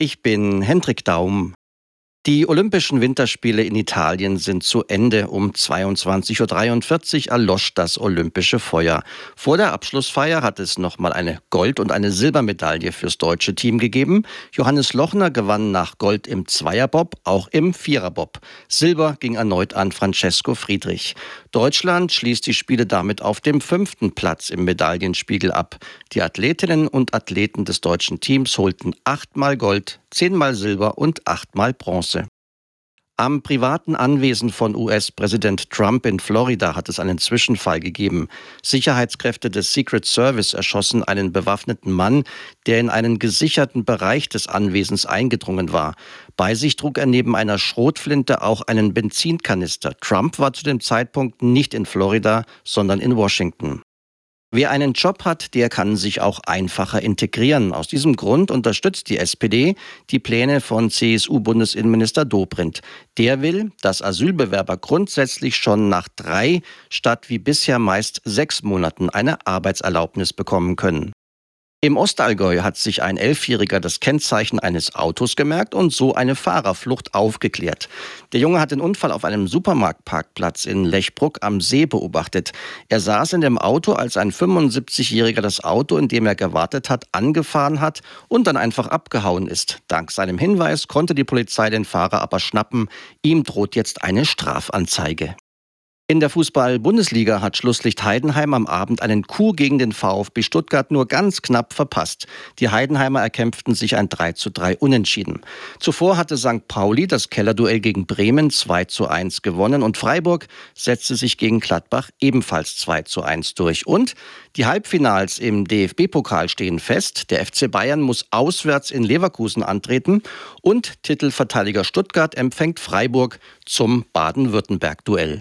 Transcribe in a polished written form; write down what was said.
Ich bin Hendrik Daum. Die Olympischen Winterspiele in Italien sind zu Ende. Um 22:43 Uhr erlosch das olympische Feuer. Vor der Abschlussfeier hat es nochmal eine Gold- und eine Silbermedaille fürs deutsche Team gegeben. Johannes Lochner gewann nach Gold im Zweierbob, auch im Viererbob. Silber ging erneut an Francesco Friedrich. Deutschland schließt die Spiele damit auf dem 5. Platz im Medaillenspiegel ab. Die Athletinnen und Athleten des deutschen Teams holten 8-mal Gold, 10-mal Silber und 8-mal Bronze. Am privaten Anwesen von US-Präsident Trump in Florida hat es einen Zwischenfall gegeben. Sicherheitskräfte des Secret Service erschossen einen bewaffneten Mann, der in einen gesicherten Bereich des Anwesens eingedrungen war. Bei sich trug er neben einer Schrotflinte auch einen Benzinkanister. Trump war zu dem Zeitpunkt nicht in Florida, sondern in Washington. Wer einen Job hat, der kann sich auch einfacher integrieren. Aus diesem Grund unterstützt die SPD die Pläne von CSU-Bundesinnenminister Dobrindt. Der will, dass Asylbewerber grundsätzlich schon nach 3 statt wie bisher meist 6 Monaten eine Arbeitserlaubnis bekommen können. Im Ostallgäu hat sich ein 11-Jähriger das Kennzeichen eines Autos gemerkt und so eine Fahrerflucht aufgeklärt. Der Junge hat den Unfall auf einem Supermarktparkplatz in Lechbruck am See beobachtet. Er saß in dem Auto, als ein 75-Jähriger das Auto, in dem er gewartet hat, angefahren hat und dann einfach abgehauen ist. Dank seinem Hinweis konnte die Polizei den Fahrer aber schnappen. Ihm droht jetzt eine Strafanzeige. In der Fußball-Bundesliga hat Schlusslicht Heidenheim am Abend einen Coup gegen den VfB Stuttgart nur ganz knapp verpasst. Die Heidenheimer erkämpften sich ein 3:3 Unentschieden. Zuvor hatte St. Pauli das Kellerduell gegen Bremen 2:1 gewonnen und Freiburg setzte sich gegen Gladbach ebenfalls 2:1 durch. Und die Halbfinals im DFB-Pokal stehen fest. Der FC Bayern muss auswärts in Leverkusen antreten und Titelverteidiger Stuttgart empfängt Freiburg zum Baden-Württemberg-Duell.